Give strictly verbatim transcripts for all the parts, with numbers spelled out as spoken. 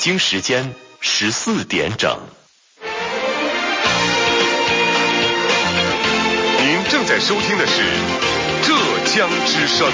京时间十四点整。 您正在收听的是浙江之声。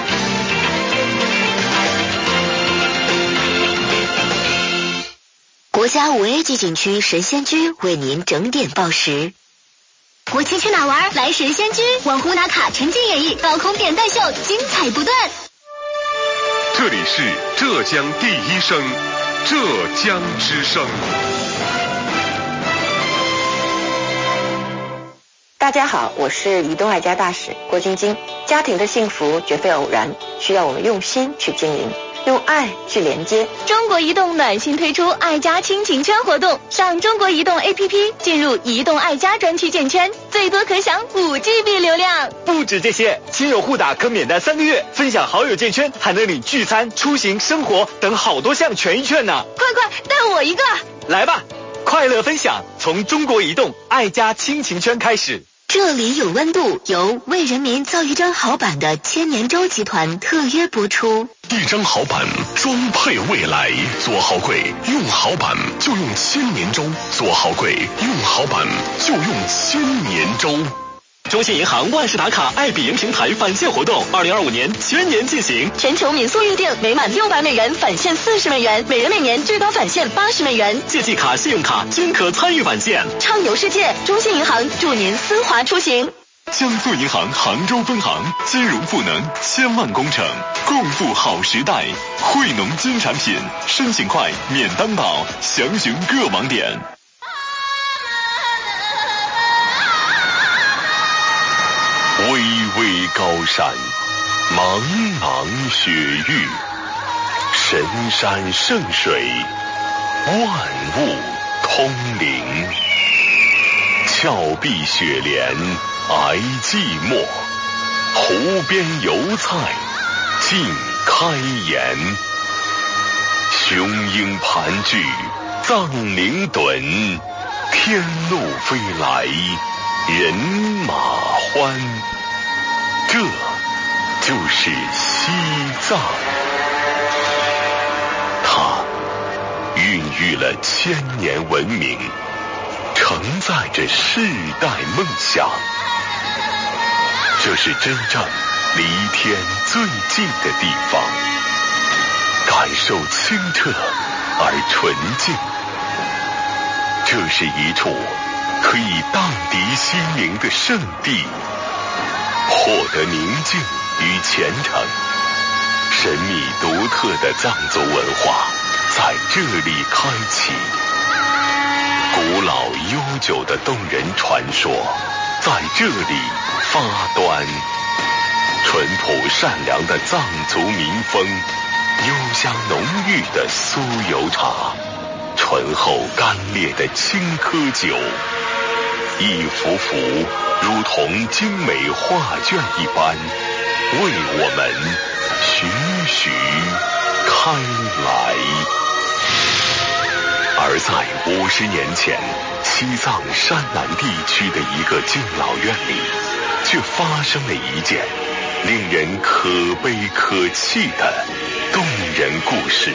国家五 A 级景区神仙居为您整点报时。 国庆去哪玩？来神仙居，网红打卡，沉浸演绎，高空点弹秀，精彩不断。 这里是浙江第一声，浙江之声。 大家好，我是移动爱家大使郭晶晶。家庭的幸福绝非偶然，需要我们用心去经营，用爱去连接。 中国移动暖心推出爱家亲情圈活动，上中国移动 A P P 进入移动爱家专区建圈，最多可享五 G B 流量。 不止这些，亲友互打可免单三个月，分享好友建圈还能领聚餐、出行、生活等好多项权益券呢。 快快带我一个！ 来吧，快乐分享从中国移动爱家亲情圈开始。 这里有温度，由为人民造一张好板的千年舟集团特约播出。 一张好板，装配未来。做好柜，用好板就用千年舟；做好柜，用好板就用千年舟。中信银行万事打卡爱彼迎平台返现活动，二零二五年全年进行， 全球民宿预订每满六百美元返现四十美元，每人每年最高返现八十美元， 借记卡、信用卡均可参与返现。 畅游世界，中信银行祝您丝滑出行。 江苏银行杭州分行金融赋能千万工程，共赴好时代，惠农金产品，申请快，免担保，详询各网点。巍巍高山，茫茫雪域，神山圣水，万物通灵。峭壁雪莲，挨寂寞，湖边油菜，尽开颜。雄鹰盘踞，藏羚趸，天路飞来，人马欢。这就是西藏，它孕育了千年文明，承载着世代梦想。这是真正离天最近的地方，感受清澈而纯净。这是一处可以荡涤心灵的圣地，获得宁静与虔诚。神秘独特的藏族文化在这里开启，古老悠久的动人传说在这里发端。淳朴善良的藏族民风，幽香浓郁的酥油茶，醇厚干烈的青稞酒，一幅幅如同精美画卷一般，为我们徐徐开来。而在五十年前，西藏山南地区的一个敬老院里，却发生了一件令人可悲可泣的动人故事。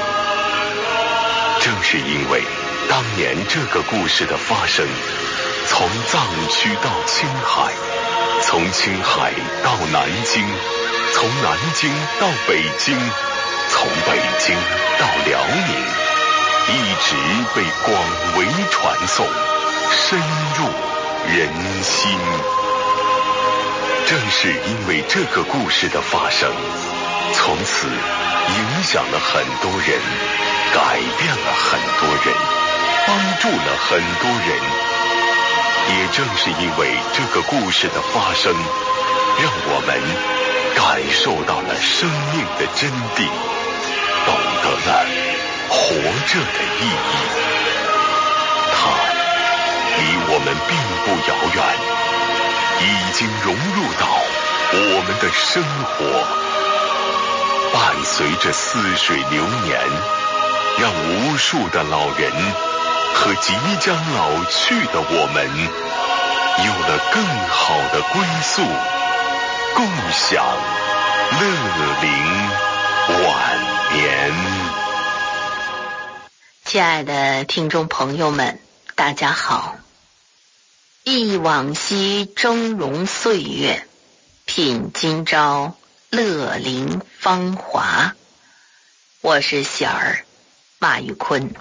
正是因为当年这个故事的发生，从藏区到青海，从青海到南京，从南京到北京，从北京到辽宁，一直被广为传颂，深入人心。正是因为这个故事的发生，从此影响了很多人，改变了很多人，帮助了很多人。也正是因为这个故事的发生，让我们感受到了生命的真谛，懂得了活着的意义。它离我们并不遥远，已经融入到我们的生活，伴随着似水流年，让无数的老人和即将老去的我们有了更好的归宿，共享乐龄晚年。 亲爱的听众朋友们，大家好。忆往昔峥嵘岁月，品今朝乐龄芳华。我是喜儿马玉坤。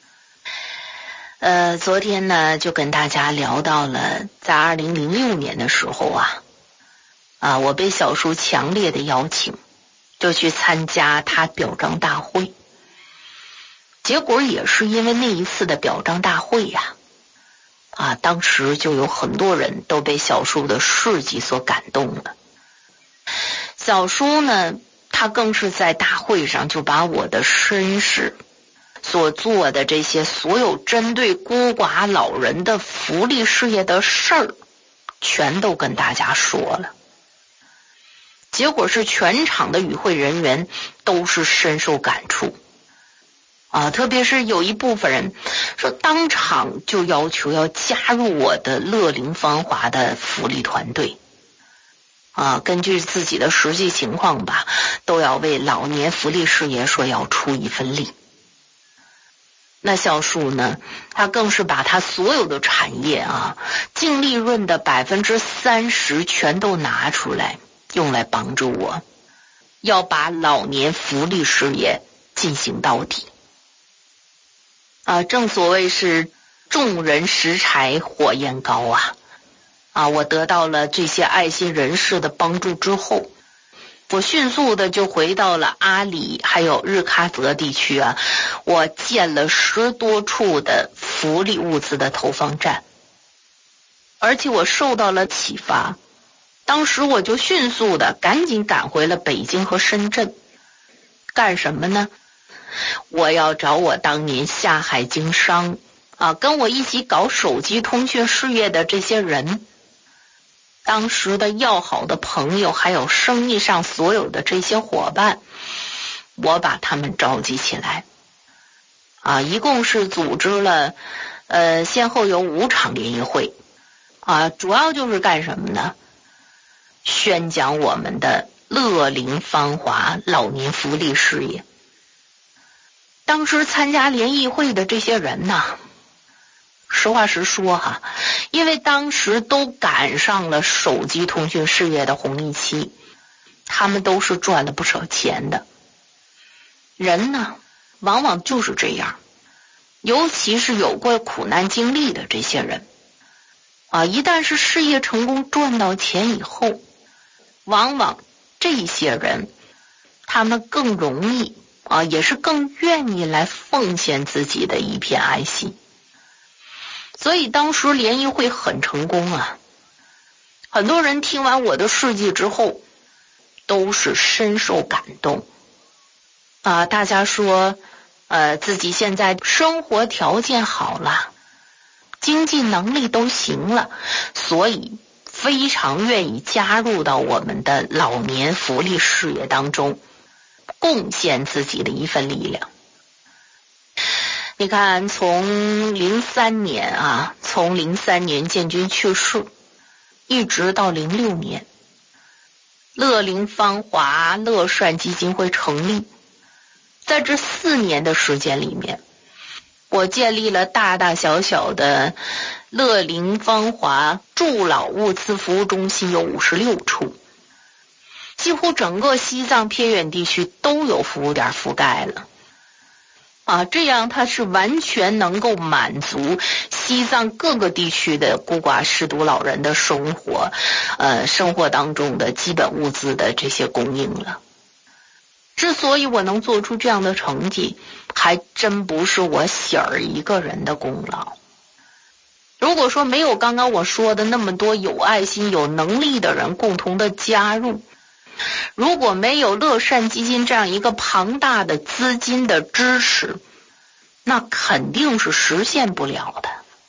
呃，昨天呢就跟大家聊到了，在二零零六年的时候啊，啊，我被小叔强烈的邀请，就去参加他表彰大会。结果也是因为那一次的表彰大会呀、啊，啊，当时就有很多人都被小叔的事迹所感动了。小叔呢，他更是在大会上就把我的身世所做的这些所有针对孤寡老人的福利事业的事儿，全都跟大家说了。结果是全场的与会人员都是深受感触啊，特别是有一部分人说当场就要求要加入我的乐龄芳华的福利团队啊，根据自己的实际情况吧，都要为老年福利事业说要出一份力。那小叔呢，他更是把他所有的产业啊，净利润的百分之三十全都拿出来，用来帮助我，要把老年福利事业进行到底。啊，正所谓是众人拾柴火焰高啊！啊，我得到了这些爱心人士的帮助之后，我迅速的就回到了阿里还有日喀则地区啊，我建了十多处的福利物资的投放站，而且我受到了启发，当时我就迅速的赶紧赶回了北京和深圳，干什么呢？我要找我当年下海经商啊，跟我一起搞手机通讯事业的这些人，当时的要好的朋友，还有生意上所有的这些伙伴，我把他们召集起来啊，一共是组织了呃，先后有五场联谊会啊，主要就是干什么呢？宣讲我们的乐龄芳华老年福利事业。当时参加联谊会的这些人呐，实话实说哈，因为当时都赶上了手机通讯事业的红利期，他们都是赚了不少钱的。人呢，往往就是这样，尤其是有过苦难经历的这些人啊，一旦是事业成功赚到钱以后，往往这些人他们更容易啊，也是更愿意来奉献自己的一片爱心。所以当时联谊会很成功啊，很多人听完我的事迹之后都是深受感动啊，大家说呃，自己现在生活条件好了，经济能力都行了，所以非常愿意加入到我们的老年福利事业当中，贡献自己的一份力量。你看，从零三年啊，从零三年建军去世，一直到零六年，乐龄芳华乐善基金会成立，在这四年的时间里面，我建立了大大小小的乐龄芳华助老物资服务中心有五十六处。几乎整个西藏偏远地区都有服务点覆盖了啊，这样它是完全能够满足西藏各个地区的孤寡失独老人的生活，呃，生活当中的基本物资的这些供应了。之所以我能做出这样的成绩，还真不是我喜儿一个人的功劳。如果说没有刚刚我说的那么多有爱心、有能力的人共同的加入，如果没有乐善基金这样一个庞大的资金的支持，那肯定是实现不了的。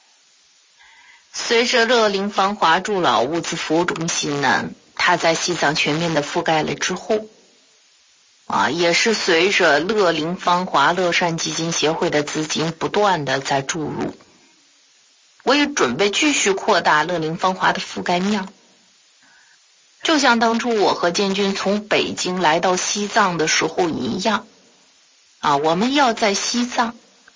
随着乐龄芳华助老物资服务中心呢，它在西藏全面的覆盖了之后啊，也是随着乐龄芳华乐善基金协会的资金不断的在注入，我也准备继续扩大乐龄芳华的覆盖面。就像当初我和建军从北京来到西藏的时候一样啊，我们要在西藏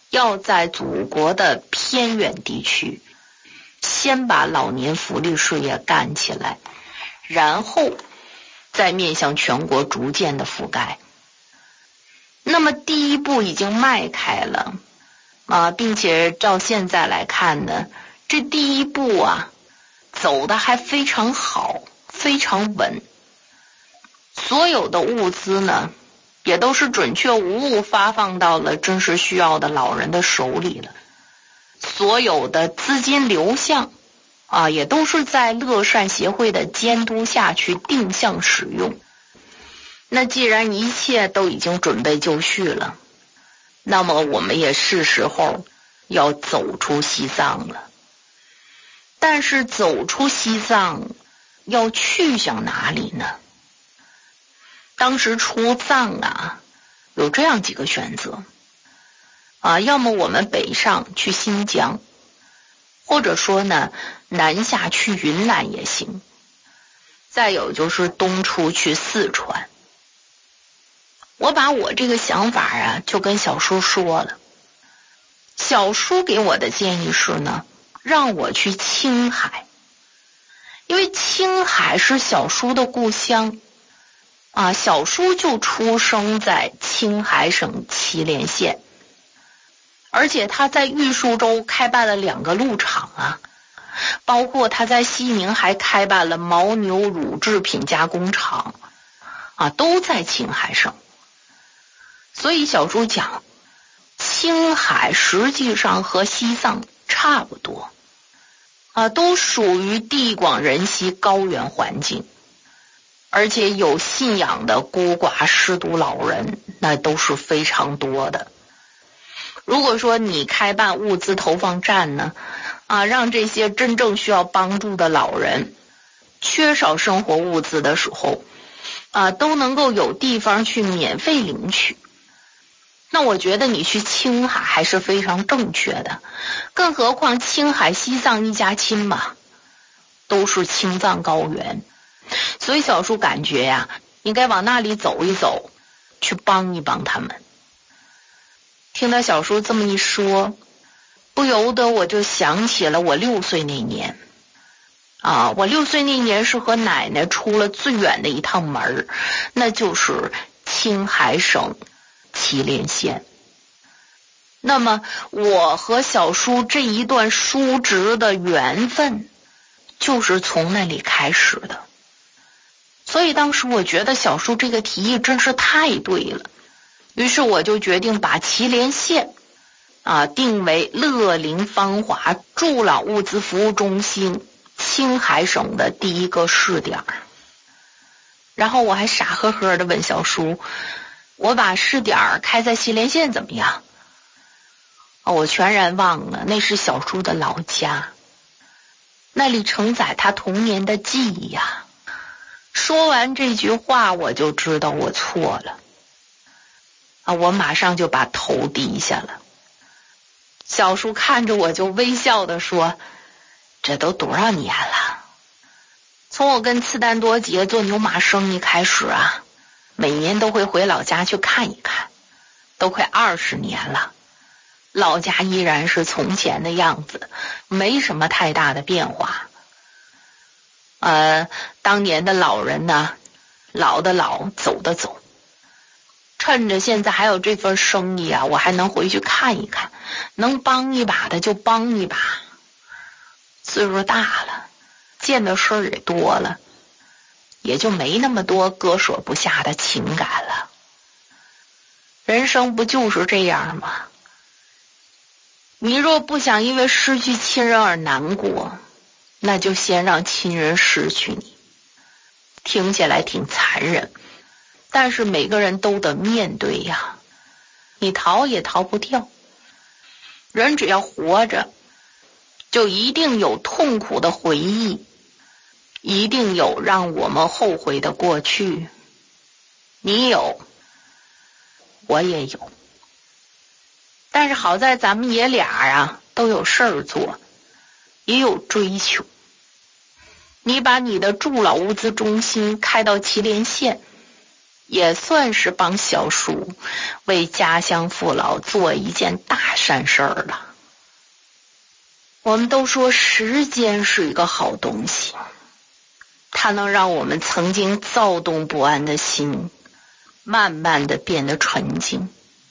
要在祖国的偏远地区先把老年福利事业干起来，然后再面向全国逐渐的覆盖。那么第一步已经迈开了啊，并且照现在来看呢，这第一步啊走得还非常好，非常稳。所有的物资呢也都是准确无误发放到了真实需要的老人的手里了。所有的资金流向啊，也都是在乐善协会的监督下去定向使用。那既然一切都已经准备就绪了，那么我们也是时候要走出西藏了。但是走出西藏要去向哪里呢？当时出藏啊，有这样几个选择啊，要么我们北上去新疆，或者说呢南下去云南也行，再有就是东出去四川。我把我这个想法啊就跟小叔说了，小叔给我的建议是呢，让我去青海，因为青海是小叔的故乡啊，小叔就出生在青海省祁连县，而且他在玉树州开办了两个鹿场啊，包括他在西宁还开办了牦牛乳制品加工厂啊，都在青海省。所以小叔讲，青海实际上和西藏差不多啊，都属于地广人稀高原环境，而且有信仰的孤寡失独老人那都是非常多的。如果说你开办物资投放站呢啊，让这些真正需要帮助的老人缺少生活物资的时候啊，都能够有地方去免费领取，那我觉得你去青海还是非常正确的。更何况青海西藏一家亲嘛，都是青藏高原，所以小叔感觉呀，应该往那里走一走，去帮一帮他们。听到小叔这么一说，不由得我就想起了我六岁那年啊，我六岁那年是和奶奶出了最远的一趟门，那就是青海省祁连县。那么我和小叔这一段叔侄的缘分就是从那里开始的。所以当时我觉得小叔这个提议真是太对了，于是我就决定把祁连县啊定为乐龄芳华助老物资服务中心青海省的第一个试点。然后我还傻呵呵的问小叔，我把试点开在祁连县怎么样？哦，我全然忘了那是小叔的老家，那里承载他童年的记忆呀。说完这句话我就知道我错了啊，我马上就把头低下了。小叔看着我就微笑地说，这都多少年了，从我跟次丹多杰做牛马生意开始啊，每年都会回老家去看一看，都快二十年了，老家依然是从前的样子，没什么太大的变化。呃，当年的老人呢，老的老，走的走，趁着现在还有这份生意啊，我还能回去看一看，能帮一把的就帮一把。岁数大了，见的事儿也多了，也就没那么多割舍不下的情感了。人生不就是这样吗？你若不想因为失去亲人而难过，那就先让亲人失去你。听起来挺残忍，但是每个人都得面对呀，你逃也逃不掉。人只要活着，就一定有痛苦的回忆，一定有让我们后悔的过去。你有，我也有，但是好在咱们爷俩啊都有事儿做，也有追求。你把你的助老物资中心开到祁连县， 也算是帮小叔为家乡父老做一件大善事儿了。我们都说时间是一个好东西，它能让我们曾经躁动不安的心慢慢的变得纯净。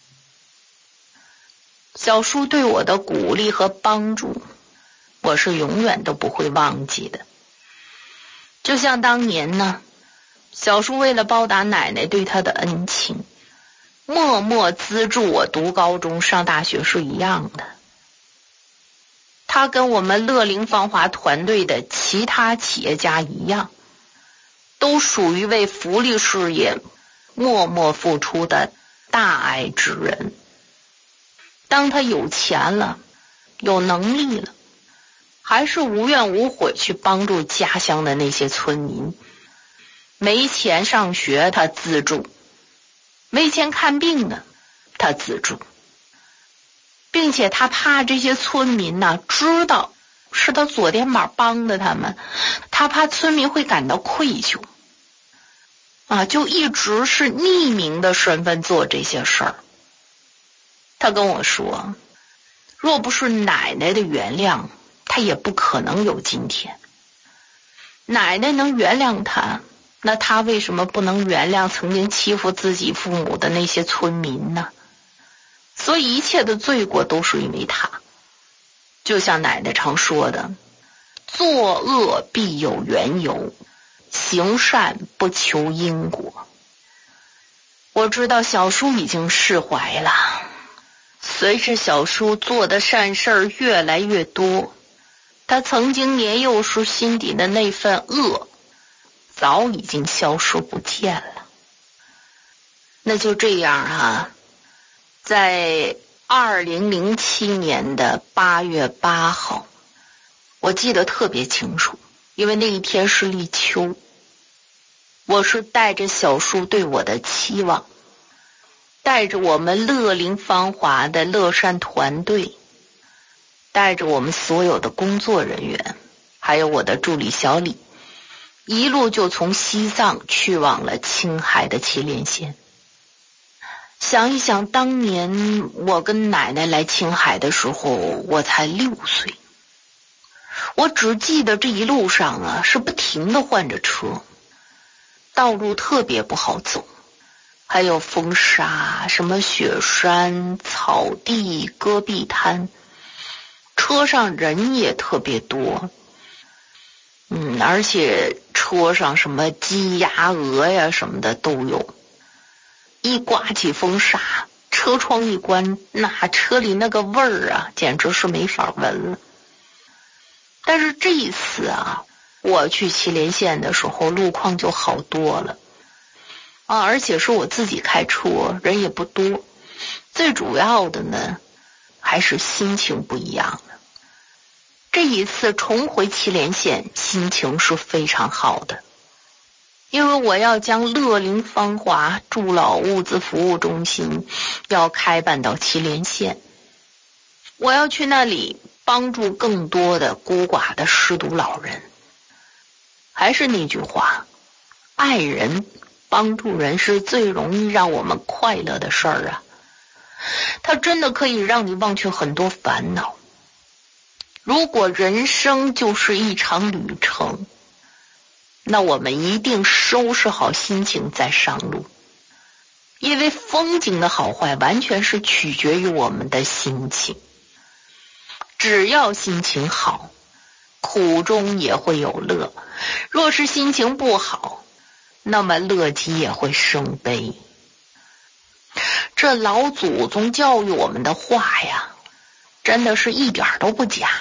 小叔对我的鼓励和帮助，我是永远都不会忘记的。就像当年呢，小叔为了报答奶奶对他的恩情，默默资助我读高中上大学是一样的。他跟我们乐龄芳华团队的其他企业家一样，都属于为福利事业默默付出的大爱之人。当他有钱了，有能力了，还是无怨无悔去帮助家乡的那些村民。没钱上学他资助，没钱看病呢他资助，并且他怕这些村民呢知道是他左肩膀帮的他们，他怕村民会感到愧疚啊，就一直是匿名的身份做这些事儿。他跟我说，若不是奶奶的原谅，他也不可能有今天。奶奶能原谅他，那他为什么不能原谅曾经欺负自己父母的那些村民呢？所以一切的罪过都是因为他。就像奶奶常说的，作恶必有缘由，行善不求因果。我知道小叔已经释怀了，随着小叔做的善事越来越多，他曾经年幼时心底的那份恶早已经消失不见了。那就这样啊，在二零零七年的八月八号，我记得特别清楚，因为那一天是立秋。我是带着小叔对我的期望，带着我们乐龄芳华的乐善团队，带着我们所有的工作人员，还有我的助理小李，一路就从西藏去往了青海的祁连县。想一想，当年我跟奶奶来青海的时候，我才六岁。我只记得这一路上啊，是不停的换着车，道路特别不好走，还有风沙、什么雪山、草地、戈壁滩，车上人也特别多。嗯，而且车上什么鸡鸭鹅呀什么的都有。一刮起风沙，车窗一关，那车里那个味儿啊，简直是没法闻了。但是这一次啊，我去祁连县的时候，路况就好多了啊，而且是我自己开车，人也不多。最主要的呢，还是心情不一样了。这一次重回祁连县，心情是非常好的。因为我要将乐龄芳华助老物资服务中心要开办到祁连县，我要去那里帮助更多的孤寡的失独老人。还是那句话，爱人帮助人是最容易让我们快乐的事儿啊，它真的可以让你忘却很多烦恼。如果人生就是一场旅程，那我们一定收拾好心情再上路，因为风景的好坏完全是取决于我们的心情。只要心情好，苦中也会有乐，若是心情不好，那么乐极也会生悲。这老祖宗教育我们的话呀，真的是一点都不假。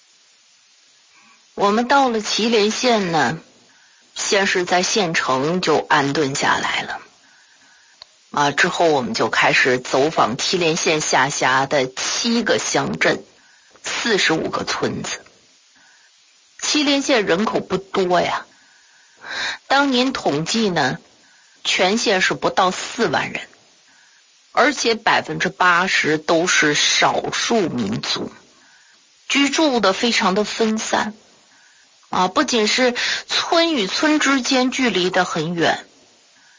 我们到了祁连县呢，先是在县城就安顿下来了啊，之后我们就开始走访祁连县下辖的七个乡镇，四十五个村子。祁连县人口不多呀，当年统计呢，全县是不到四万人，而且百分之八十都是少数民族，居住的非常的分散。啊，不仅是村与村之间距离的很远，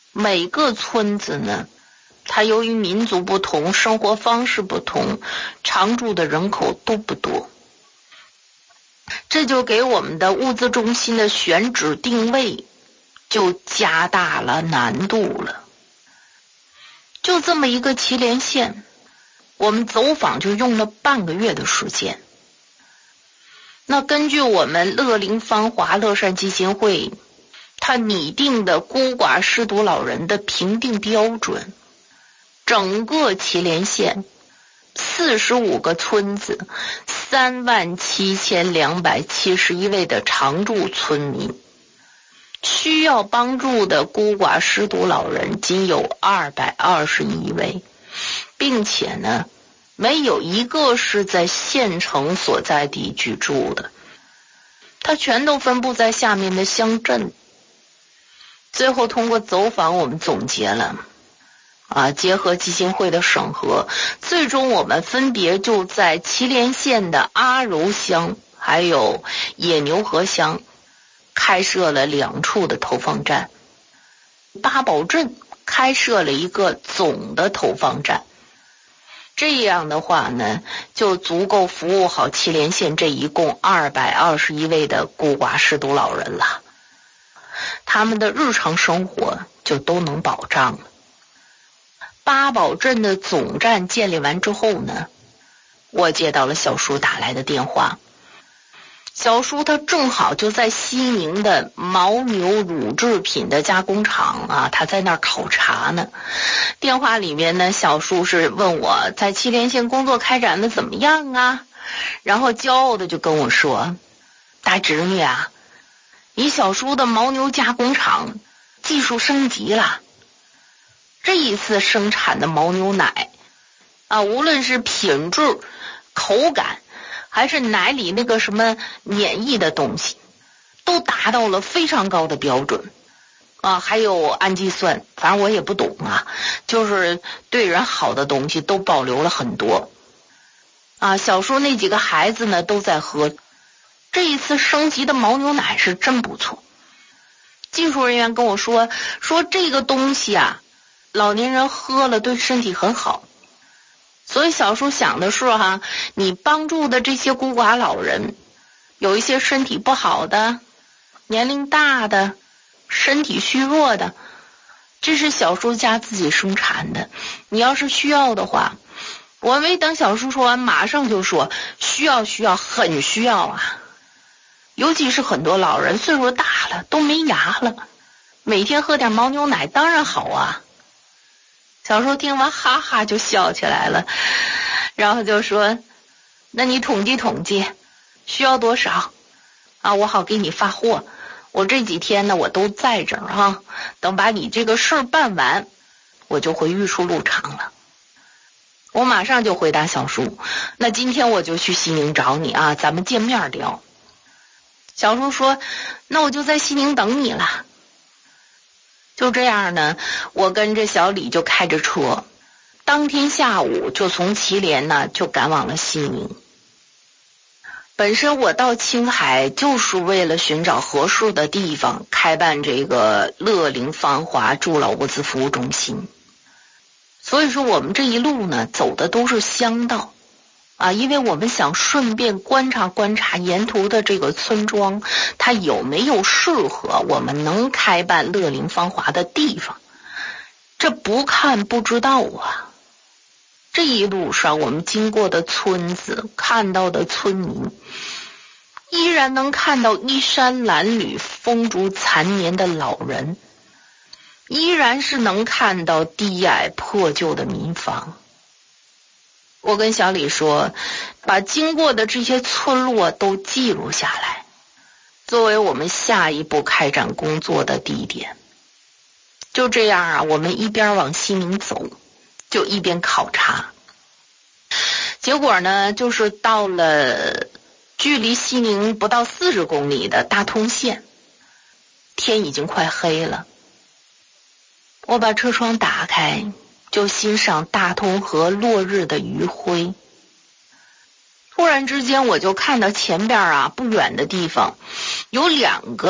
每个村子呢，它由于民族不同，生活方式不同，常住的人口都不多，这就给我们的物资中心的选址定位就加大了难度了。就这么一个祁连县，我们走访就用了半个月的时间。那根据我们乐龄芳华乐善基金会他拟定的孤寡失独老人的评定标准，整个祁连县四十五个村子，三万七千两百七十一位的常住村民，需要帮助的孤寡失独老人仅有二百二十一位，并且呢，没有一个是在县城所在地居住的，它全都分布在下面的乡镇。最后通过走访，我们总结了啊，结合基金会的审核，最终我们分别就在祁连县的阿柔乡还有野牛河乡开设了两处的投放站，八宝镇开设了一个总的投放站。这样的话呢，就足够服务好祁连县这一共二百二十一位的孤寡失独老人了，他们的日常生活就都能保障了。八宝镇的总站建立完之后呢，我接到了小叔打来的电话。小叔他正好就在西宁的牦牛乳制品的加工厂啊，他在那儿考察呢。电话里面呢，小叔是问我在祁连县工作开展的怎么样啊，然后骄傲的就跟我说，大侄女啊，你小叔的牦牛加工厂技术升级了，这一次生产的牦牛奶啊，无论是品质、口感，还是奶里那个什么粘液的东西，都达到了非常高的标准啊，还有氨基酸，反正我也不懂啊，就是对人好的东西都保留了很多啊。小叔那几个孩子呢都在喝，这一次升级的牦牛奶是真不错。技术人员跟我说，说这个东西啊，老年人喝了对身体很好。所以小叔想的是哈，你帮助的这些孤寡老人，有一些身体不好的、年龄大的、身体虚弱的，这是小叔家自己生产的。你要是需要的话，我没等小叔说完，马上就说需要需要，很需要啊。尤其是很多老人岁数大了，都没牙了，每天喝点牦牛奶当然好啊。小叔听完哈哈就笑起来了，然后就说，那你统计统计需要多少啊，我好给你发货。我这几天呢我都在这儿啊，等把你这个事儿办完，我就回玉树路场了。我马上就回答小叔，那今天我就去西宁找你啊，咱们见面聊。小叔说，那我就在西宁等你了。就这样呢，我跟着小李就开着车，当天下午就从祁连呢就赶往了西宁。本身我到青海就是为了寻找合适的地方开办这个乐龄芳华助老物资服务中心，所以说我们这一路呢走的都是乡道啊，因为我们想顺便观察观察沿途的这个村庄，它有没有适合我们能开办乐龄芳华的地方。这不看不知道啊。这一路上我们经过的村子，看到的村民，依然能看到衣衫褴褛、风烛残年的老人，依然是能看到低矮破旧的民房。我跟小李说，把经过的这些村落都记录下来，作为我们下一步开展工作的地点。就这样啊，我们一边往西宁走，就一边考察。结果呢，就是到了距离西宁不到四十公里的大通县，天已经快黑了。我把车窗打开，就欣赏大通河落日的余晖。突然之间，我就看到前边啊不远的地方有两个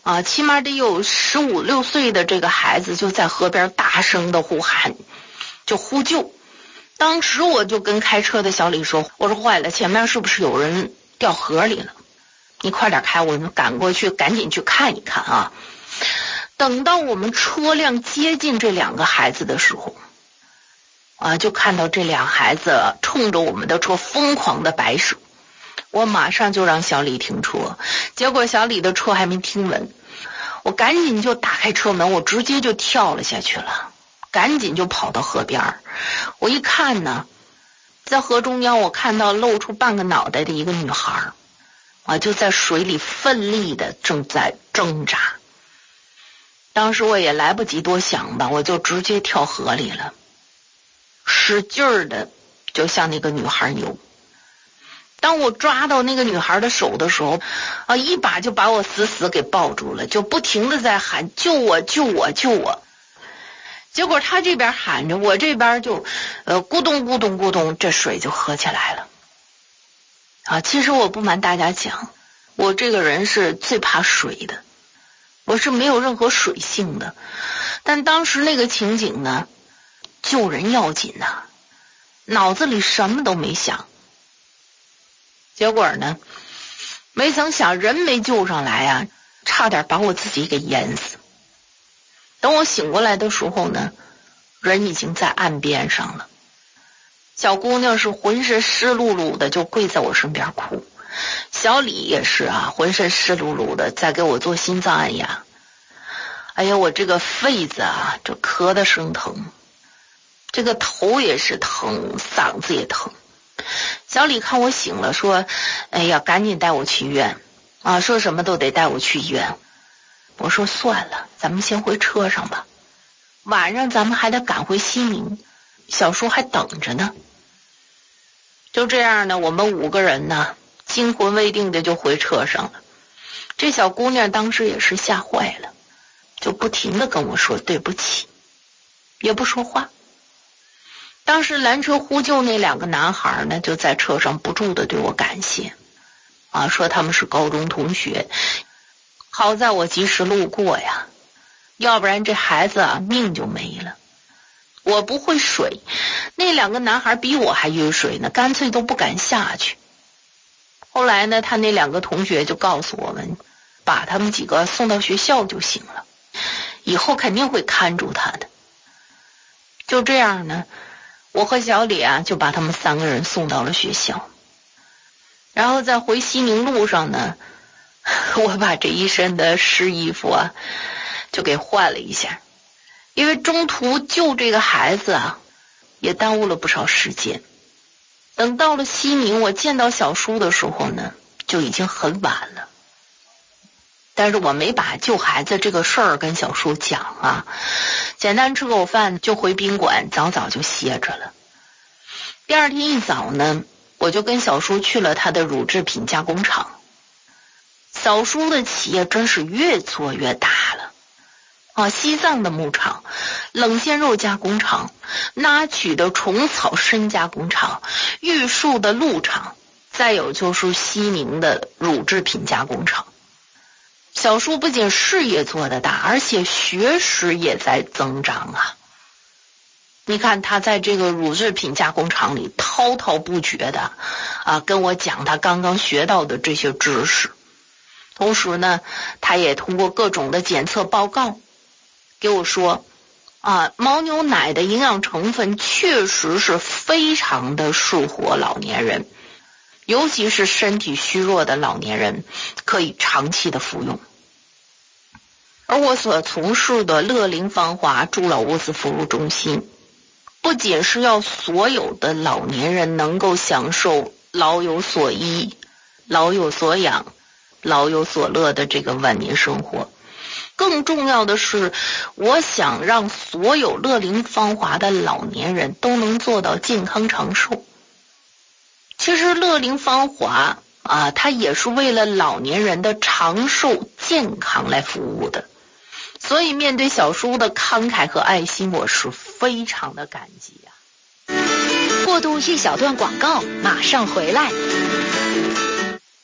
啊，起码得有十五六岁的这个孩子就在河边大声的呼喊，就呼救。当时我就跟开车的小李说，我说坏了，前面是不是有人掉河里了？你快点开，我们赶过去，赶紧去看一看啊。等到我们车辆接近这两个孩子的时候啊，就看到这俩孩子冲着我们的车疯狂的摆手。我马上就让小李停车，结果小李的车还没停稳，我赶紧就打开车门，我直接就跳了下去了，赶紧就跑到河边。我一看呢，在河中央我看到露出半个脑袋的一个女孩啊，就在水里奋力的正在挣扎。当时我也来不及多想吧，我就直接跳河里了，使劲儿的就向那个女孩游。当我抓到那个女孩的手的时候啊，一把就把我死死给抱住了，就不停的在喊救我救我救我。结果他这边喊着，我这边就呃咕咚咕咚咕咚，这水就喝起来了啊。其实我不瞒大家讲，我这个人是最怕水的，我是没有任何水性的，但当时那个情景呢，救人要紧呐、啊，脑子里什么都没想。结果呢，没曾想人没救上来啊，差点把我自己给淹死。等我醒过来的时候呢，人已经在岸边上了。小姑娘是浑身湿漉漉的，就跪在我身边哭。小李也是啊，浑身湿漉漉的，在给我做心脏按压。哎呀，我这个肺子啊，这咳得生疼，这个头也是疼，嗓子也疼。小李看我醒了，说哎呀，赶紧带我去医院啊，说什么都得带我去医院。我说算了，咱们先回车上吧，晚上咱们还得赶回西宁，小叔还等着呢。就这样呢，我们五个人呢，惊魂未定的就回车上了。这小姑娘当时也是吓坏了，就不停的跟我说对不起，也不说话。当时拦车呼救那两个男孩呢，就在车上不住的对我感谢啊，说他们是高中同学，好在我及时路过呀，要不然这孩子啊命就没了。我不会水，那两个男孩比我还晕水呢，干脆都不敢下去。后来呢，他那两个同学就告诉我们，把他们几个送到学校就行了，以后肯定会看住他的。就这样呢，我和小李啊就把他们三个人送到了学校。然后在回西宁路上呢，我把这一身的湿衣服啊就给换了一下，因为中途救这个孩子啊也耽误了不少时间。等到了西宁，我见到小叔的时候呢，就已经很晚了。但是我没把救孩子这个事儿跟小叔讲啊，简单吃口饭就回宾馆，早早就歇着了。第二天一早呢，我就跟小叔去了他的乳制品加工厂。小叔的企业真是越做越大了啊！西藏的牧场、冷鲜肉加工厂、拿曲的虫草参加工厂、玉树的鹿场，再有就是西宁的乳制品加工厂。小叔不仅事业做得大，而且学识也在增长啊！你看他在这个乳制品加工厂里滔滔不绝的啊，跟我讲他刚刚学到的这些知识。同时呢，他也通过各种的检测报告给我说啊，牦牛奶的营养成分确实是非常的适合老年人，尤其是身体虚弱的老年人可以长期的服用。而我所从事的乐龄芳华助老物资服务中心，不仅是要所有的老年人能够享受老有所依、老有所养、老有所乐的这个晚年生活，更重要的是，我想让所有乐龄芳华的老年人都能做到健康长寿。其实乐龄芳华啊，它也是为了老年人的长寿健康来服务的。所以面对小叔的慷慨和爱心，我是非常的感激啊。 过渡一小段广告，马上回来。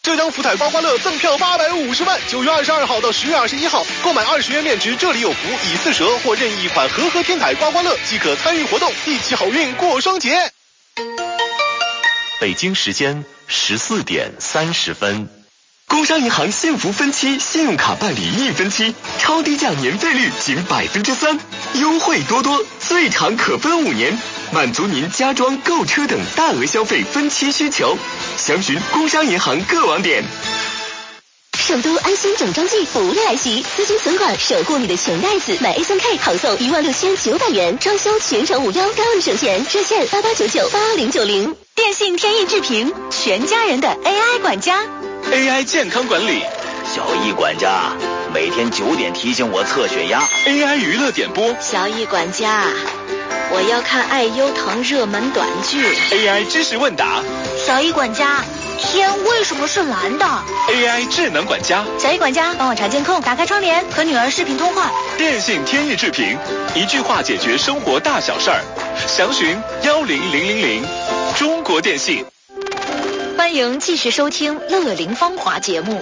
浙江福彩刮刮乐赠票八百五十万，九月二十二号到十月二十一号，购买二十元面值这里有福乙四蛇或任意一款和和天彩刮刮乐即可参与活动，一起好运过双节。 北京时间十四点三十分。 工商银行幸福分期信用卡办理一分期，超低价年费率仅百分之三，优惠多多，最长可分五年，满足您家装、购车等大额消费分期需求。详询工商银行各网点。 首都安心整装季福利来袭，资金存款守护你的钱袋子，买 A 三 K 好送一万六千九百元，装修全程无忧，高额省钱，热线八八九九八零九零。电信天翼智屏，全家人的 A I 管家。 A I 健康管理， 小易管家每天九点提醒我测血压。 A I 娱乐点播， 小易管家，我要看爱优腾热门短剧。 A I 知识问答， 小易管家，天为什么是蓝的 ？A I 智能管家， 小易管家帮我查监控，打开窗帘，和女儿视频通话。 电信天翼智屏，一句话解决生活大小事儿，详询幺零零零零。中国电信。 欢迎继续收听《乐龄芳华》节目。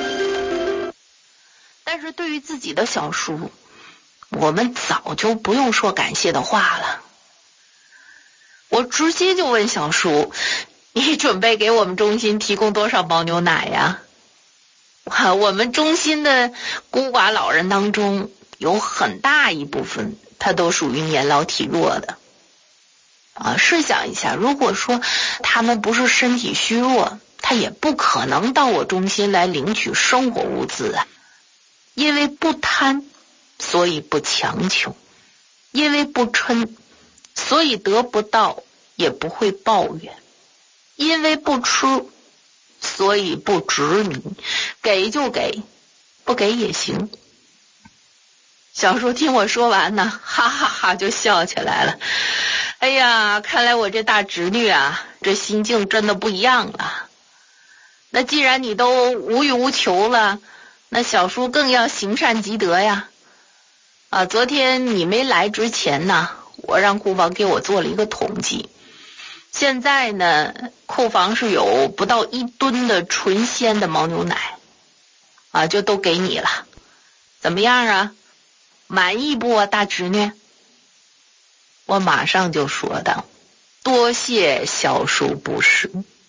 但是对于自己的小叔，我们早就不用说感谢的话了。我直接就问小叔，你准备给我们中心提供多少包牛奶呀？我们中心的孤寡老人当中，有很大一部分他都属于年老体弱的。啊，试想一下，如果说他们不是身体虚弱，他也不可能到我中心来领取生活物资啊。因为不贪，所以不强求；因为不嗔，所以得不到也不会抱怨；因为不吃，所以不执迷，给就给，不给也行。小叔听我说完呢，哈哈哈就笑起来了。哎呀，看来我这大侄女啊，这心境真的不一样了。那既然你都无欲无求了，那小叔更要行善积德呀。啊，昨天你没来之前呢，我让库房给我做了一个统计。现在呢，库房是有不到一吨的纯鲜的牦牛奶，啊，就都给你了。怎么样啊？满意不啊，大侄女？我马上就说道：多谢小叔布施。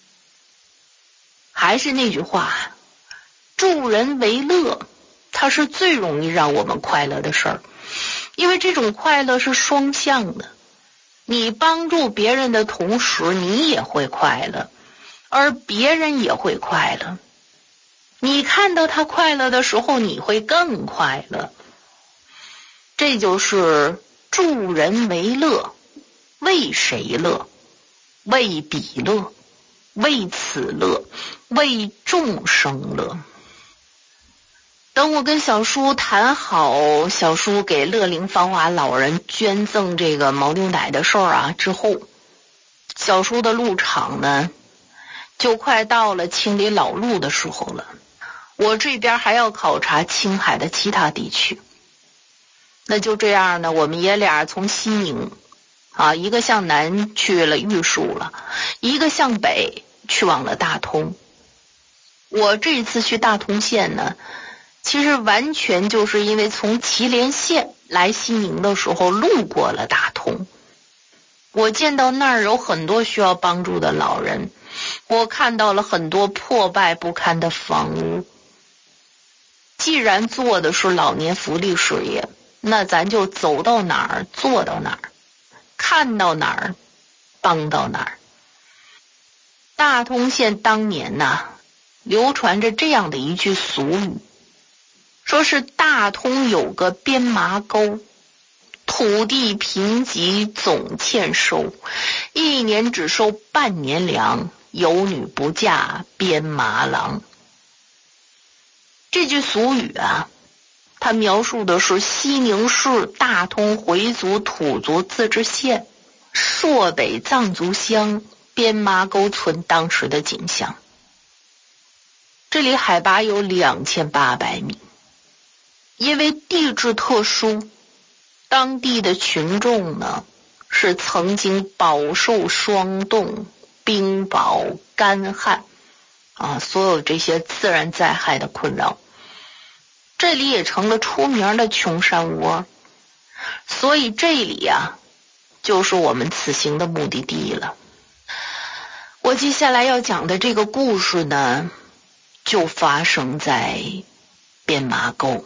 还是那句话，助人为乐，它是最容易让我们快乐的事儿，因为这种快乐是双向的。你帮助别人的同时，你也会快乐，而别人也会快乐。你看到他快乐的时候，你会更快乐。这就是助人为乐，为谁乐？为彼乐，为此乐，为众生乐。等我跟小叔谈好小叔给乐龄芳华老人捐赠这个牦牛奶的事儿啊之后，小叔的路场呢就快到了清理老路的时候了。我这边还要考察青海的其他地区。那就这样呢，我们爷俩从西宁啊，一个向南去了玉树了，一个向北去往了大通。我这次去大通县呢，其实完全就是因为从祁连县来西宁的时候路过了大通。我见到那儿有很多需要帮助的老人，我看到了很多破败不堪的房屋。既然做的是老年福利事业，那咱就走到哪儿做到哪儿，看到哪儿帮到哪儿。大通县当年呐，流传着这样的一句俗语，说是大通有个编麻沟，土地贫瘠总欠收，一年只收半年粮，有女不嫁编麻郎。这句俗语啊，它描述的是西宁市大通回族土族自治县朔北藏族乡编麻沟村当时的景象。这里海拔有两千八百米，因为地质特殊，当地的群众呢是曾经饱受霜冻、冰雹、干旱， 啊，所有这些自然灾害的困扰，这里也成了出名的穷山窝，所以这里啊，就是我们此行的目的地了。我接下来要讲的这个故事呢，就发生在边麻沟。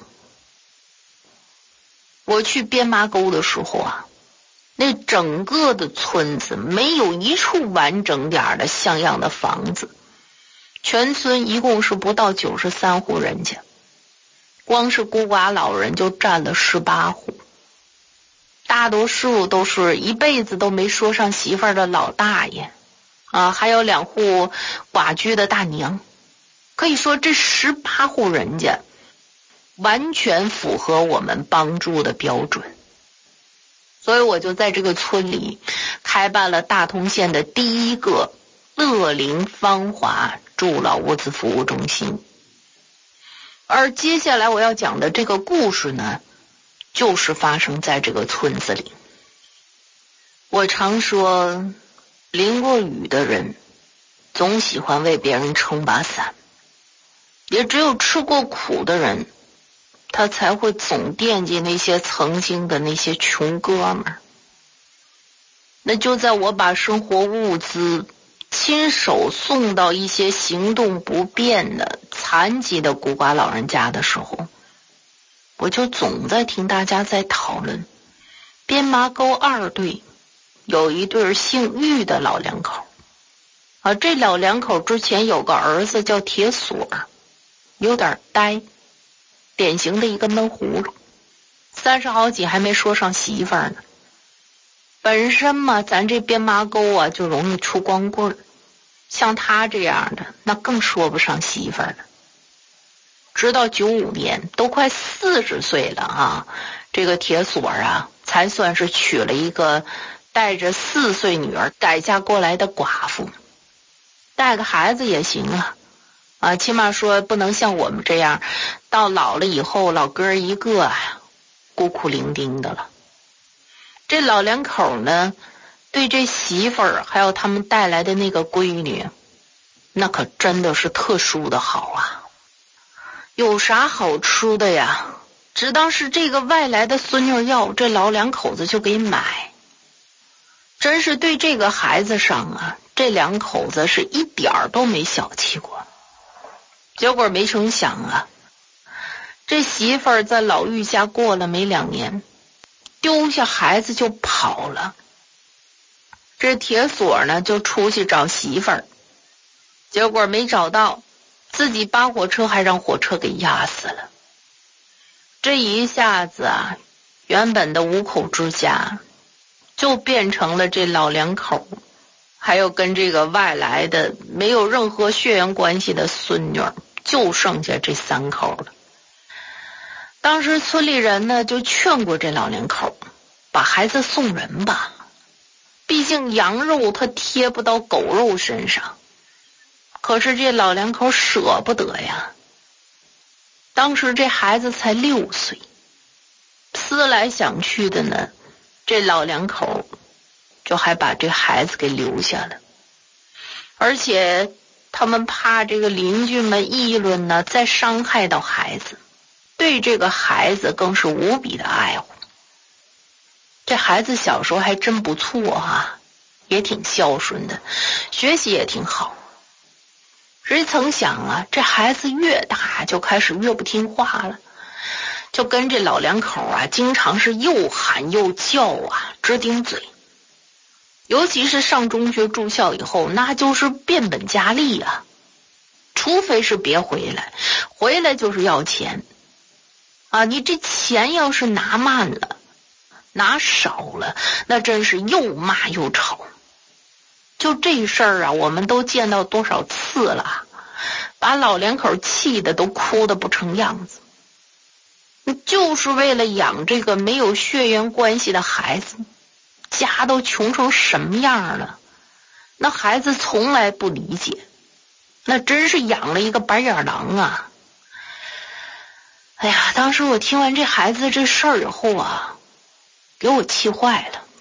我去边麻沟的时候啊，那整个的村子没有一处完整点的像样的房子，全村一共是不到九十三户人家，光是孤寡老人就占了十八户，大多数都是一辈子都没说上媳妇儿的老大爷啊，还有两户寡居的大娘。可以说这十八户人家完全符合我们帮助的标准，所以我就在这个村里开办了大同县的第一个乐龄芳华助老物资服务中心。而接下来我要讲的这个故事呢，就是发生在这个村子里。我常说，淋过雨的人总喜欢为别人撑把伞，也只有吃过苦的人，他才会总惦记那些曾经的那些穷哥们儿。那就在我把生活物资亲手送到一些行动不便的残疾的孤寡老人家的时候，我就总在听大家在讨论边麻沟二队有一对姓玉的老两口啊，这老两口之前有个儿子叫铁锁，有点呆，典型的一个闷葫芦，三十好几还没说上媳妇儿呢。本身嘛，咱这边麻沟啊就容易出光棍儿，像他这样的那更说不上媳妇儿了。直到九五年，都快四十岁了啊，这个铁锁啊才算是娶了一个带着四岁女儿改嫁过来的寡妇，带个孩子也行啊。啊，起码说不能像我们这样，到老了以后老哥一个啊，孤苦伶仃的了。这老两口呢，对这媳妇儿还有他们带来的那个闺女，那可真的是特殊的好啊。有啥好吃的呀？只当是这个外来的孙女要，这老两口子就给买。真是对这个孩子上啊，这两口子是一点儿都没小气过。结果没成想啊，这媳妇儿在老玉家过了没两年，丢下孩子就跑了。这铁锁呢就出去找媳妇儿，结果没找到，自己扒火车还让火车给压死了。这一下子啊，原本的五口之家就变成了这老两口还有跟这个外来的没有任何血缘关系的孙女，就剩下这三口了。当时村里人呢就劝过这老两口，把孩子送人吧，毕竟羊肉它贴不到狗肉身上。可是这老两口舍不得呀，当时这孩子才六岁，思来想去的呢，这老两口就还把这孩子给留下了。而且他们怕这个邻居们议论呢，再伤害到孩子，对这个孩子更是无比的爱护。这孩子小时候还真不错啊，也挺孝顺的，学习也挺好。谁曾想啊，这孩子越大就开始越不听话了，就跟这老两口啊经常是又喊又叫啊，直顶嘴。尤其是上中学住校以后，那就是变本加厉啊，除非是别回来，回来就是要钱啊！你这钱要是拿慢了，拿少了，那真是又骂又吵。就这事儿啊，我们都见到多少次了，把老两口气的都哭得不成样子。就是为了养这个没有血缘关系的孩子，家都穷成什么样了，那孩子从来不理解，那真是养了一个白眼狼啊！哎呀，当时我听完这孩子这事儿以后啊，给我气坏了。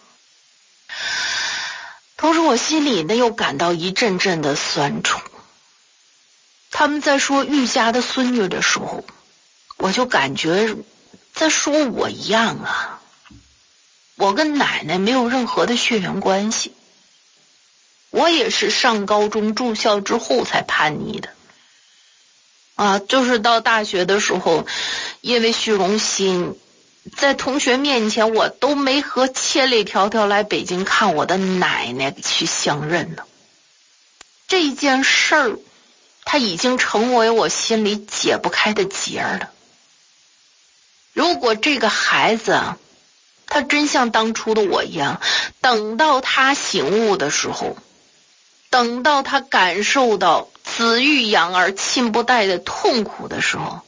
同时我心里呢又感到一阵阵的酸楚。 他们在说玉家的孙女的时候，我就感觉在说我一样啊。我跟奶奶没有任何的血缘关系，我也是上高中住校之后才叛逆的啊，就是到大学的时候，因为虚荣心，在同学面前我都没和千里迢迢来北京看我的奶奶去相认呢。这件事儿它已经成为我心里解不开的结了。如果这个孩子啊，他真像当初的我一样，等到他醒悟的时候，等到他感受到子欲养而亲不待的痛苦的时候，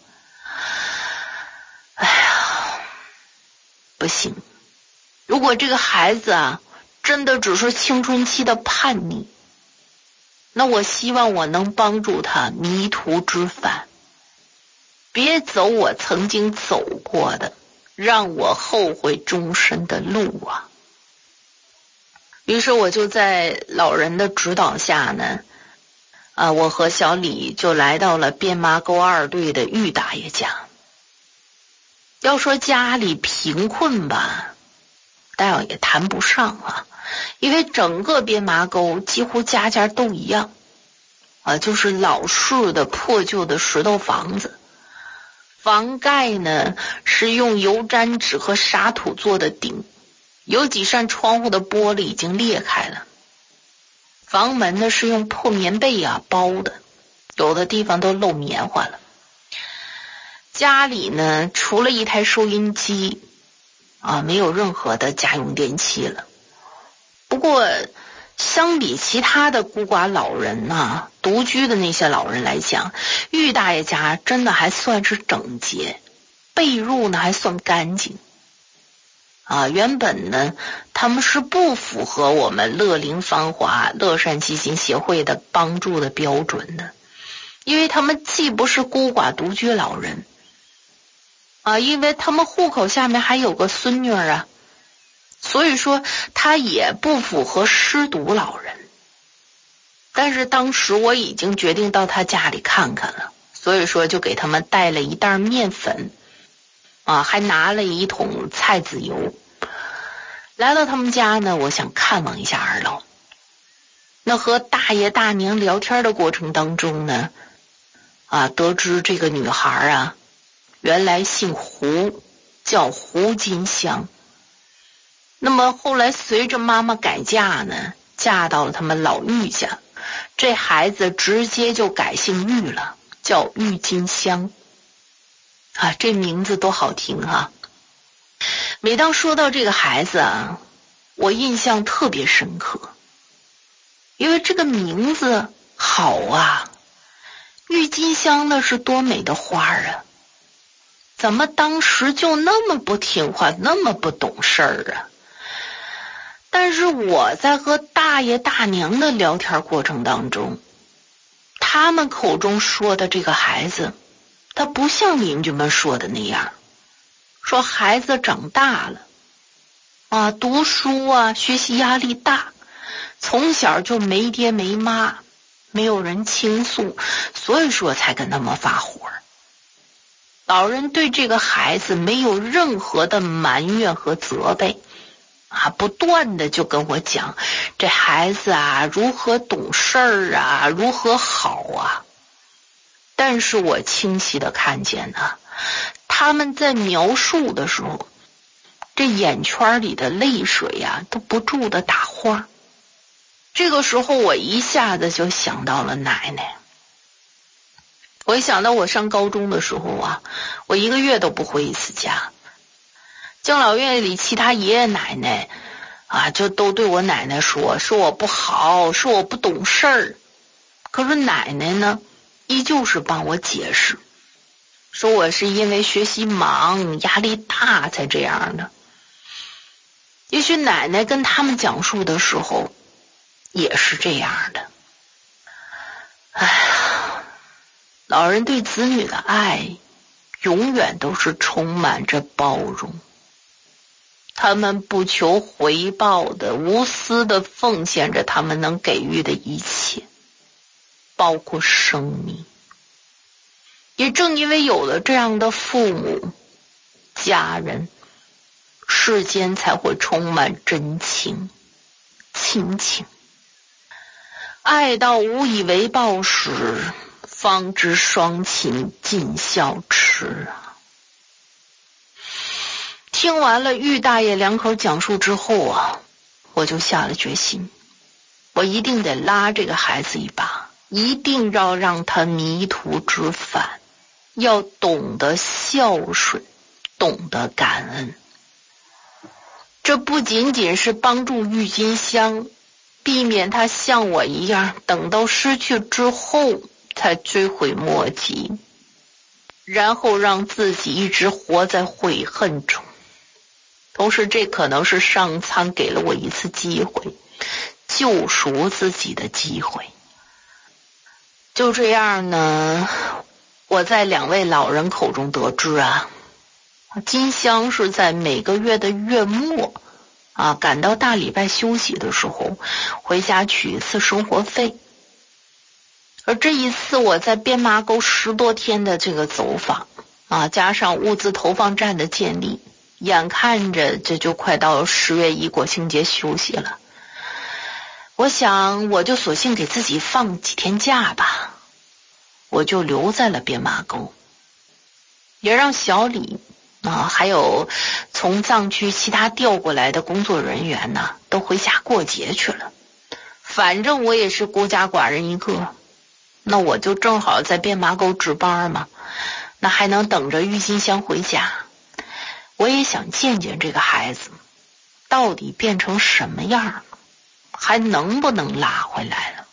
哎呀，不行。如果这个孩子啊，真的只是青春期的叛逆，那我希望我能帮助他迷途知返，别走我曾经走过的让我后悔终身的路啊。于是我就在老人的指导下呢，啊，我和小李就来到了编麻沟二队的玉大爷家。要说家里贫困吧，倒也谈不上啊，因为整个编麻沟几乎家家都一样啊，就是老式的破旧的石头房子，房盖呢是用油毡纸和沙土做的顶，有几扇窗户的玻璃已经裂开了，房门呢是用破棉被啊包的，有的地方都漏棉花了。家里呢除了一台收音机啊，没有任何的家用电器了。不过相比其他的孤寡老人啊，独居的那些老人来讲，玉大爷家真的还算是整洁，被褥呢还算干净啊。原本呢他们是不符合我们乐龄芳华乐善基金协会的帮助的标准的，因为他们既不是孤寡独居老人啊，因为他们户口下面还有个孙女啊，所以说他也不符合失独老人。但是当时我已经决定到他家里看看了，所以说就给他们带了一袋面粉啊，还拿了一桶菜籽油。来到他们家呢，我想看望一下二老。那和大爷大娘聊天的过程当中呢，啊，得知这个女孩啊原来姓胡，叫胡金香。那么后来随着妈妈改嫁呢，嫁到了他们老玉家，这孩子直接就改姓玉了，叫郁金香啊，这名字多好听啊。每当说到这个孩子啊，我印象特别深刻，因为这个名字好啊，郁金香那是多美的花啊，怎么当时就那么不听话，那么不懂事儿啊？但是我在和大爷大娘的聊天过程当中，他们口中说的这个孩子，他不像邻居们说的那样，说孩子长大了啊，读书啊，学习压力大，从小就没爹没妈，没有人倾诉，所以说才跟他们发火。老人对这个孩子没有任何的埋怨和责备啊，不断的就跟我讲这孩子啊如何懂事儿啊，如何好啊。但是我清晰的看见啊，他们在描述的时候，这眼圈里的泪水啊都不住的打花。这个时候我一下子就想到了奶奶。我一想到我上高中的时候啊，我一个月都不回一次家，敬老院里其他爷爷奶奶啊，就都对我奶奶说说我不好，说我不懂事儿。可是奶奶呢，依旧是帮我解释，说我是因为学习忙压力大才这样的。也许奶奶跟他们讲述的时候也是这样的。哎呀，老人对子女的爱永远都是充满着包容，他们不求回报的无私的奉献着他们能给予的一切，包括生命。 也正因为有了这样的父母、家人，世间才会充满真情、亲情。爱到无以为报时，方知双亲尽孝痴啊！听完了玉大爷两口讲述之后啊，我就下了决心，我一定得拉这个孩子一把，一定要让他迷途知返，要懂得孝顺，懂得感恩。这不仅仅是帮助郁金香避免他像我一样等到失去之后才追悔莫及，然后让自己一直活在悔恨中。同时这可能是上苍给了我一次机会，救赎自己的机会。就这样呢，我在两位老人口中得知啊，金香是在每个月的月末啊，赶到大礼拜休息的时候回家取一次生活费。而这一次我在编麻沟十多天的这个走访啊，加上物资投放站的建立，眼看着这就快到十月一国庆节休息了，我想我就索性给自己放几天假吧，我就留在了编麻沟，也让小李啊，还有从藏区其他调过来的工作人员呢，都回家过节去了。反正我也是孤家寡人一个，那我就正好在编麻沟值班嘛，那还能等着郁金香回家。我也想见见这个孩子到底变成什么样了，还能不能拉回来了。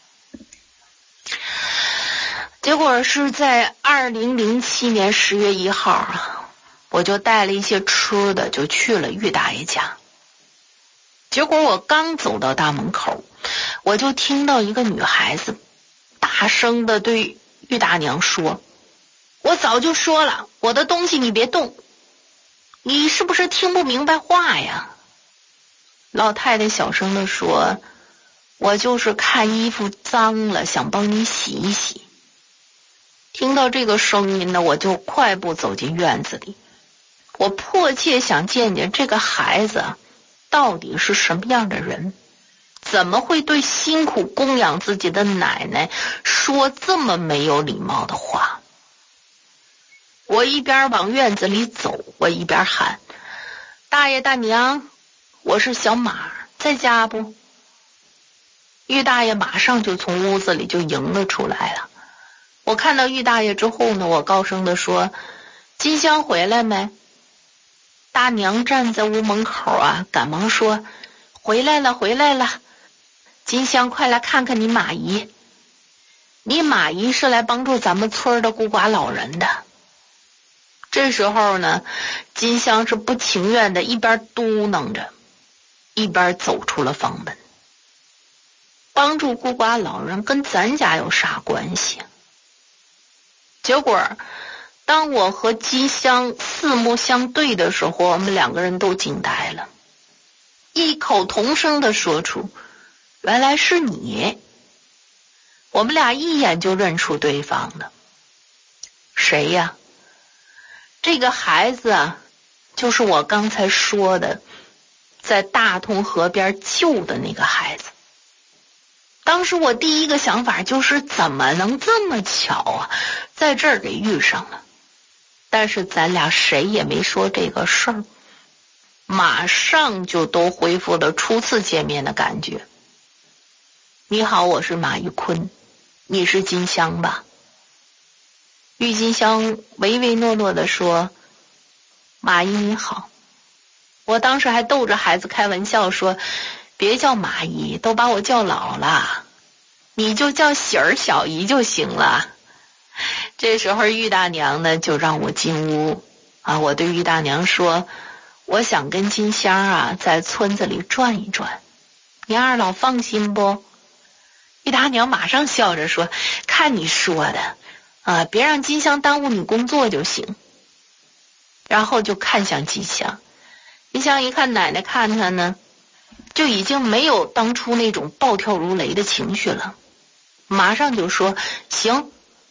结果是在二零零七年十月一号啊，我就带了一些吃的就去了郁大爷家。结果我刚走到大门口，我就听到一个女孩子大声的对郁大娘说，我早就说了，我的东西你别动，你是不是听不明白话呀？老太太小声的说，我就是看衣服脏了，想帮你洗一洗。听到这个声音呢，我就快步走进院子里，我迫切想见见这个孩子到底是什么样的人，怎么会对辛苦供养自己的奶奶说这么没有礼貌的话。我一边往院子里走，我一边喊，大爷大娘，我是小马，在家不？郁大爷马上就从屋子里就迎了出来了。我看到郁大爷之后呢，我高声地说，金香回来没？大娘站在屋门口啊，赶忙说，回来了回来了，金香快来看看你马姨，你马姨是来帮助咱们村的孤寡老人的。这时候呢，金香是不情愿的，一边嘟囔着，一边走出了房门。帮助孤寡老人跟咱家有啥关系？结果当我和金香四目相对的时候，我们两个人都惊呆了，异口同声地说出，原来是你。我们俩一眼就认出对方了。谁呀？这个孩子啊，就是我刚才说的在大通河边救的那个孩子。当时我第一个想法就是怎么能这么巧啊，在这儿给遇上了。但是咱俩谁也没说这个事儿，马上就都恢复了初次见面的感觉。你好，我是马玉坤，你是金香吧？郁金香唯唯诺诺地说，马姨你好。我当时还逗着孩子开玩笑说，别叫马姨，都把我叫老了，你就叫喜儿小姨就行了。这时候郁大娘呢就让我进屋啊，我对郁大娘说，我想跟金香啊在村子里转一转，你二老放心不？郁大娘马上笑着说，看你说的啊，别让金香耽误你工作就行。然后就看向金香，金香一看奶奶看他呢，就已经没有当初那种暴跳如雷的情绪了，马上就说，行，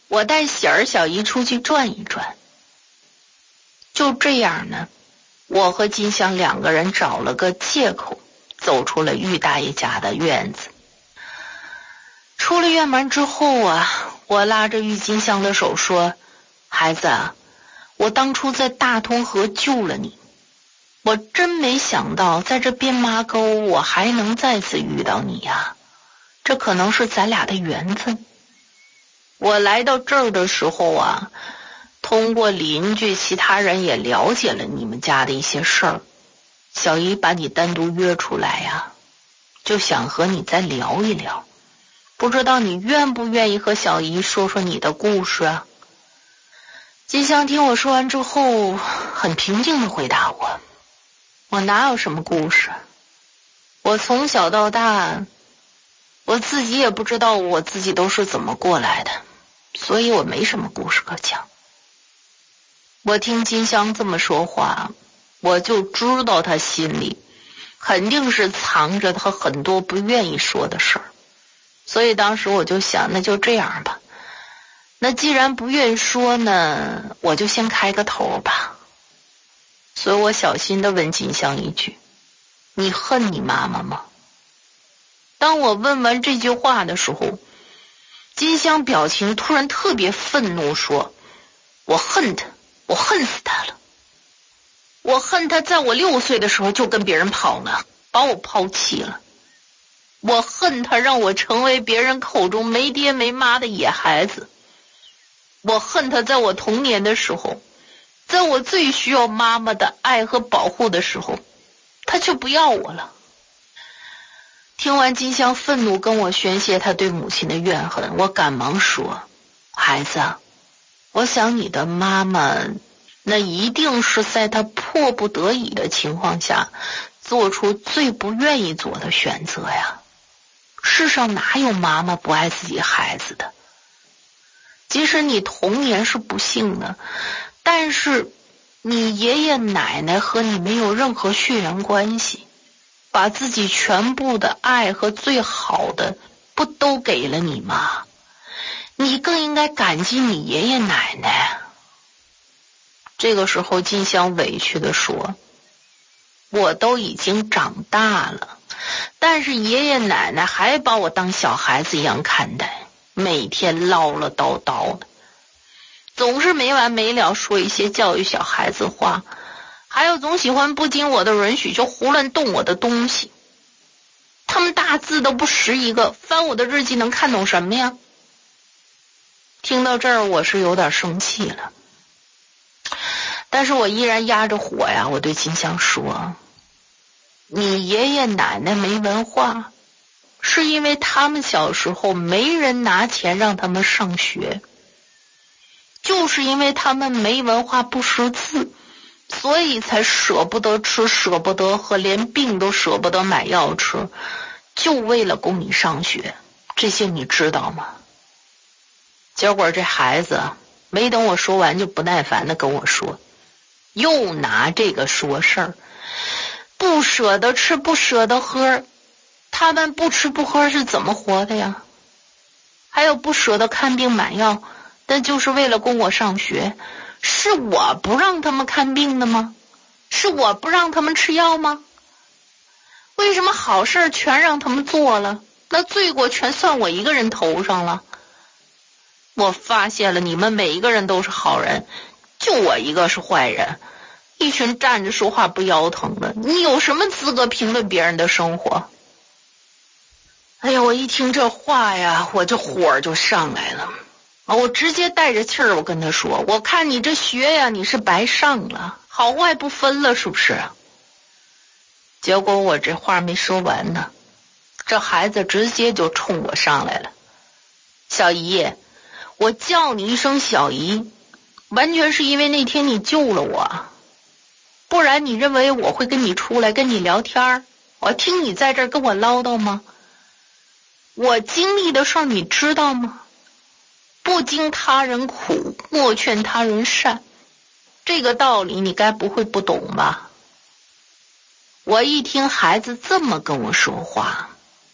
我带喜儿、小姨出去转一转。就这样呢，我和金香两个人找了个借口，走出了玉大爷家的院子。出了院门之后啊，我拉着玉金香的手说：孩子，我当初在大通河救了你，我真没想到在这边马沟我还能再次遇到你呀、啊，这可能是咱俩的缘分。我来到这儿的时候啊，通过邻居其他人也了解了你们家的一些事儿，小姨把你单独约出来呀、啊，就想和你再聊一聊，不知道你愿不愿意和小姨说说你的故事啊？金香听我说完之后很平静地回答我：我哪有什么故事，我从小到大我自己也不知道我自己都是怎么过来的，所以我没什么故事可讲。我听金香这么说话，我就知道她心里肯定是藏着她很多不愿意说的事儿，所以当时我就想，那就这样吧，那既然不愿意说呢，我就先开个头吧。所以我小心地问金香一句：你恨你妈妈吗？当我问完这句话的时候，金香表情突然特别愤怒，说：我恨她，我恨死她了。我恨她在我六岁的时候就跟别人跑了，把我抛弃了。我恨她让我成为别人口中没爹没妈的野孩子。我恨她在我童年的时候，在我最需要妈妈的爱和保护的时候，她却不要我了。听完金香愤怒跟我宣泄她对母亲的怨恨，我赶忙说：孩子，我想你的妈妈那一定是在她迫不得已的情况下做出最不愿意做的选择呀。世上哪有妈妈不爱自己孩子的？即使你童年是不幸的，但是你爷爷奶奶和你没有任何血缘关系，把自己全部的爱和最好的不都给了你吗？你更应该感激你爷爷奶奶。这个时候金香委屈地说：我都已经长大了，但是爷爷奶奶还把我当小孩子一样看待，每天唠唠叨叨的，总是没完没了说一些教育小孩子话，还有总喜欢不经我的允许就胡乱动我的东西。他们大字都不识一个，翻我的日记能看懂什么呀？听到这儿我是有点生气了，但是我依然压着火呀，我对金香说：你爷爷奶奶没文化，是因为他们小时候没人拿钱让他们上学，就是因为他们没文化不识字，所以才舍不得吃舍不得喝，连病都舍不得买药吃，就为了供你上学，这些你知道吗？结果这孩子没等我说完就不耐烦地跟我说，又拿这个说事儿，不舍得吃不舍得喝，他们不吃不喝是怎么活的呀？还有不舍得看病买药，但就是为了供我上学，是我不让他们看病的吗？是我不让他们吃药吗？为什么好事全让他们做了，那罪过全算我一个人头上了？我发现了，你们每一个人都是好人，就我一个是坏人，一群站着说话不腰疼的，你有什么资格评论别人的生活？哎呀，我一听这话呀，我这火就上来了啊！我直接带着气儿，我跟他说：我看你这学呀，你是白上了，好坏不分了，是不是？结果我这话没说完呢，这孩子直接就冲我上来了：小姨，我叫你一声小姨，完全是因为那天你救了我，不然你认为我会跟你出来跟你聊天，我听你在这儿跟我唠叨吗？我经历的事儿你知道吗？不经他人苦，莫劝他人善，这个道理你该不会不懂吧？我一听孩子这么跟我说话，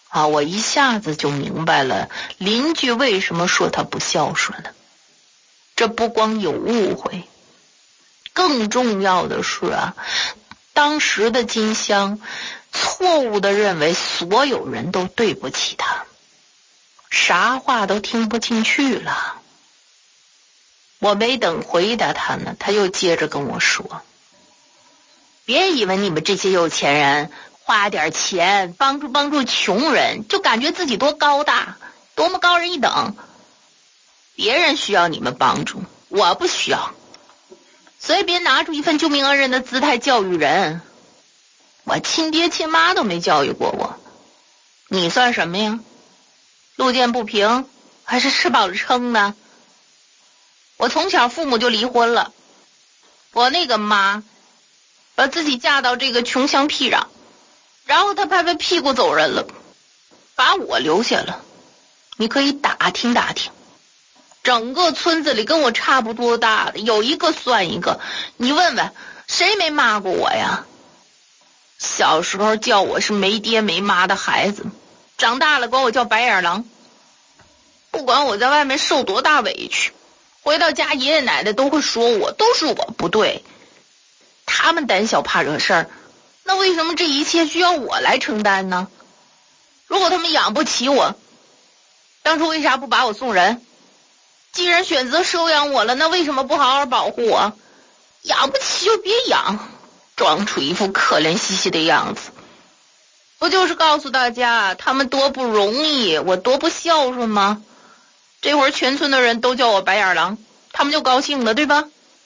啊，我一下子就明白了邻居为什么说他不孝顺了。这不光有误会，更重要的是啊，当时的金香错误地认为所有人都对不起他，啥话都听不进去了。我没等回答他呢，他又接着跟我说，别以为你们这些有钱人花点钱帮助帮助穷人，就感觉自己多高大，多么高人一等。别人需要你们帮助，我不需要，所以别拿出一份救命恩人的姿态教育人。我亲爹亲妈都没教育过我，你算什么呀？路见不平还是吃饱了撑的？我从小父母就离婚了，我那个妈把自己嫁到这个穷乡僻壤，然后她拍拍屁股走人了，把我留下了。你可以打听打听，整个村子里跟我差不多大的有一个算一个，你问问谁没骂过我呀？小时候叫我是没爹没妈的孩子，长大了管我叫白眼狼。不管我在外面受多大委屈，回到家爷爷奶奶都会说我，都是我不对。他们胆小怕惹事儿，那为什么这一切需要我来承担呢？如果他们养不起我，当初为啥不把我送人？既然选择收养我了，那为什么不好好保护我？养不起就别养，装出一副可怜兮兮的样子，不就是告诉大家他们多不容易，我多不孝顺吗？这会儿全村的人都叫我白眼狼，他们就高兴了，对吧？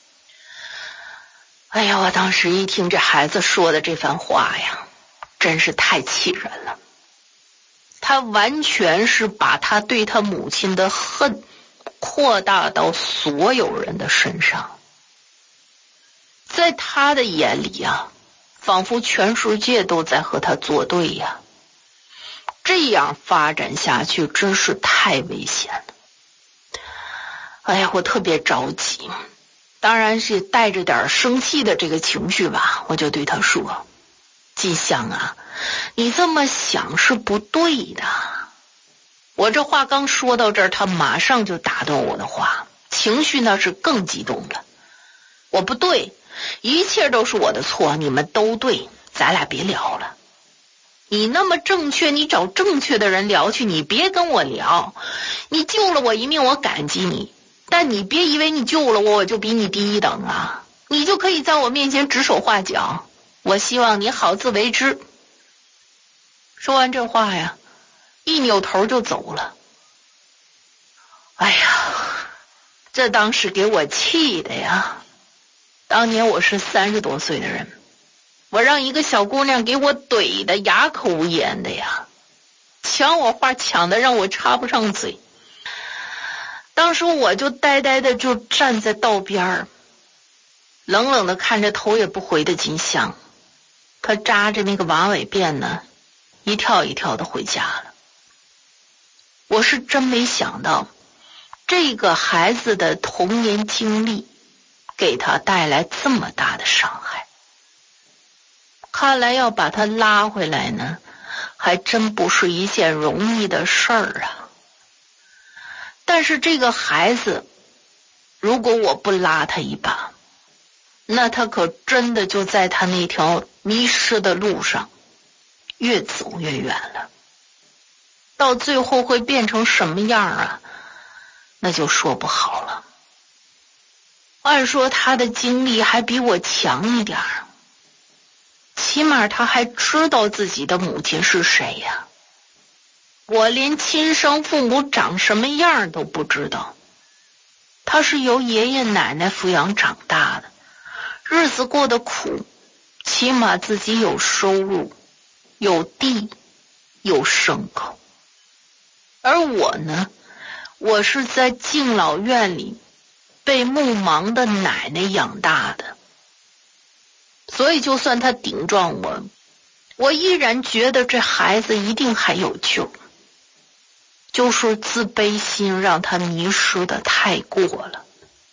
哎呀，我当时一听这孩子说的这番话呀，真是太气人了。他完全是把他对他母亲的恨扩大到所有人的身上。在他的眼里啊，仿佛全世界都在和他作对呀。这样发展下去真是太危险了。哎呀，我特别着急，当然是带着点生气的这个情绪吧，我就对他说，金香啊，你这么想是不对的。我这话刚说到这儿，他马上就打断我的话，情绪那是更激动了。我不对，一切都是我的错，你们都对，咱俩别聊了。你那么正确，你找正确的人聊去，你别跟我聊。你救了我一命，我感激你，但你别以为你救了我，我就比你低一等啊！你就可以在我面前指手画脚，我希望你好自为之。说完这话呀，一扭头就走了。哎呀，这当时给我气的呀！当年我是三十多岁的人，我让一个小姑娘给我怼的哑口无言的呀，抢我话抢的让我插不上嘴。当时我就呆呆的就站在道边儿，冷冷的看着头也不回的金香，她扎着那个马尾辫呢，一跳一跳的回家了。我是真没想到，这个孩子的童年经历给他带来这么大的伤害。看来要把他拉回来呢，还真不是一件容易的事儿啊。但是这个孩子，如果我不拉他一把，那他可真的就在他那条迷失的路上越走越远了。到最后会变成什么样啊，那就说不好了。按说他的经历还比我强一点儿，起码他还知道自己的母亲是谁呀。我连亲生父母长什么样都不知道，他是由爷爷奶奶抚养长大的，日子过得苦，起码自己有收入，有地，有牲口。而我呢，我是在敬老院里被目盲的奶奶养大的，所以就算他顶撞我，我依然觉得这孩子一定还有救，就是自卑心让他迷失的太过了。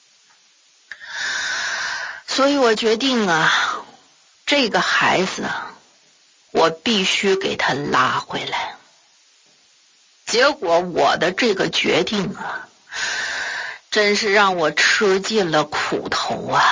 所以我决定啊，这个孩子啊，我必须给他拉回来。 结果我的这个决定啊，真是让我吃尽了苦头啊。